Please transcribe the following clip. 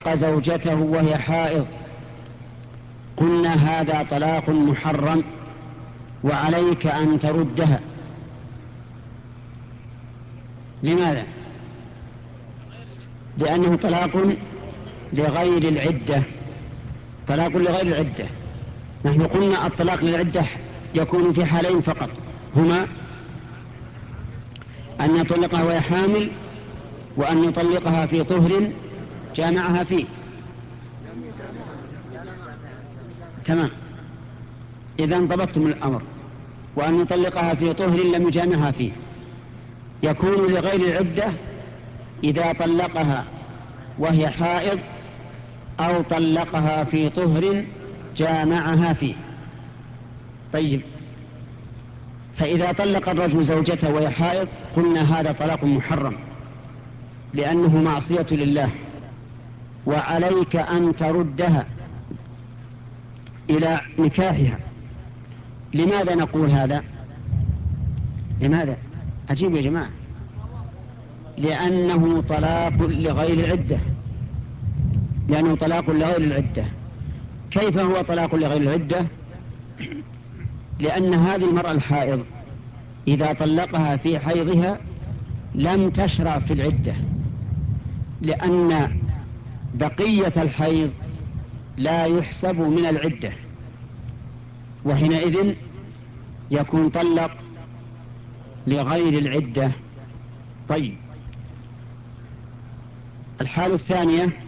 زوجته وهي حائض قلنا هذا طلاق محرم وعليك أن تردها. لماذا؟ لأنه طلاق لغير العدة. طلاق لغير العدة. نحن قلنا الطلاق للعدة يكون في حالين فقط، هما أن يطلقها وهي حامل وأن يطلقها في طهر جامعها فيه. تمام، إذن ضبطتم الأمر. وأن يطلقها في طهر لم يجامعها فيه. يكون لغير العدة إذا طلقها وهي حائض أو طلقها في طهر جامعها فيه. طيب، فإذا طلق الرجل زوجته وهي حائض قلنا هذا طلاق محرم لأنه معصية لله، وعليك أن تردها إلى نكاحها. لماذا نقول هذا؟ لماذا؟ عجيب يا جماعة. لأنه طلاق لغير العدة. لأنه طلاق لغير العدة. كيف هو طلاق لغير العدة؟ لأن هذه المرأة الحائض إذا طلقها في حيضها لم تشرع في العدة، لأن بقية الحيض لا يحسب من العدة، وحينئذ يكون طلق لغير العدة. طيب، الحالة الثانية